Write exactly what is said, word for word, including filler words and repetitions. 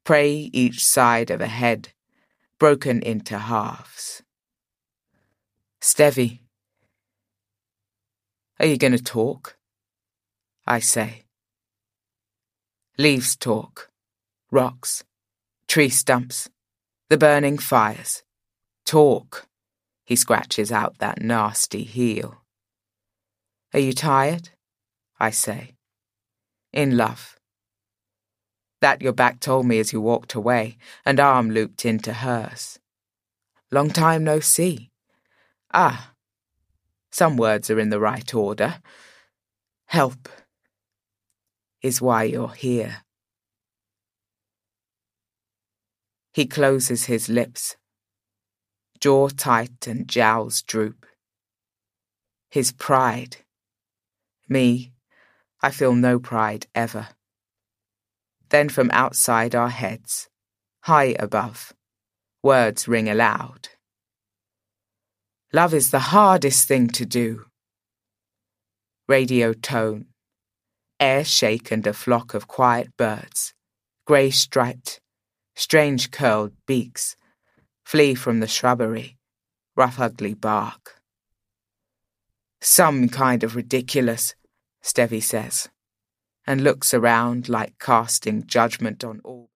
Pray each side of a head, broken into halves. Stevie, are you going to talk? I say. Leaves talk, rocks, tree stumps, the burning fires. Talk. He scratches out that nasty heel. Are you tired? I say. In love. That your back told me as you walked away, and arm looped into hers. Long time no see. Ah, some words are in the right order. Help is why you're here. He closes his lips. Jaw tight and jowls droop. His pride. Me, I feel no pride ever. Then from outside our heads, high above, words ring aloud. Love is the hardest thing to do. Radio tone, air shake and a flock of quiet birds, grey-striped, strange curled beaks, flee from the shrubbery, rough ugly bark. Some kind of ridiculous, Stevie says, and looks around like casting judgment on all.